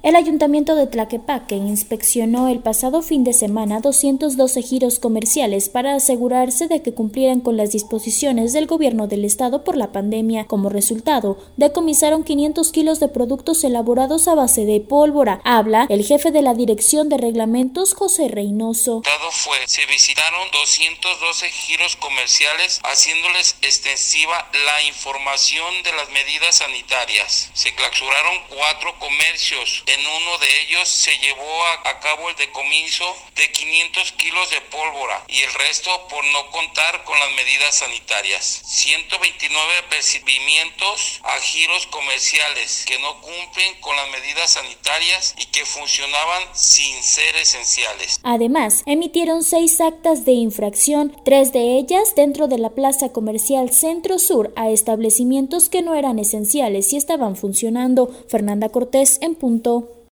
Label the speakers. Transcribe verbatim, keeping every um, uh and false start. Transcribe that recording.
Speaker 1: El Ayuntamiento de Tlaquepaque inspeccionó el pasado fin de semana doscientos doce giros comerciales para asegurarse de que cumplieran con las disposiciones del gobierno del estado por la pandemia. Como resultado, decomisaron quinientos kilos de productos elaborados a base de pólvora. Habla el jefe de la Dirección de Reglamentos, José Reynoso.
Speaker 2: Fue, se visitaron doscientos doce giros comerciales, haciéndoles extensiva la información de las medidas sanitarias. Se clausuraron cuatro comercios. En uno de ellos se llevó a, a cabo el decomiso de quinientos kilos de pólvora y el resto por no contar con las medidas sanitarias. ciento veintinueve apercibimientos a giros comerciales que no cumplen con las medidas sanitarias y que funcionaban sin ser esenciales.
Speaker 1: Además, emitieron seis actas de infracción, tres de ellas dentro de la plaza comercial Centro Sur, a establecimientos que no eran esenciales y estaban funcionando. Fernanda Cortés, en punto.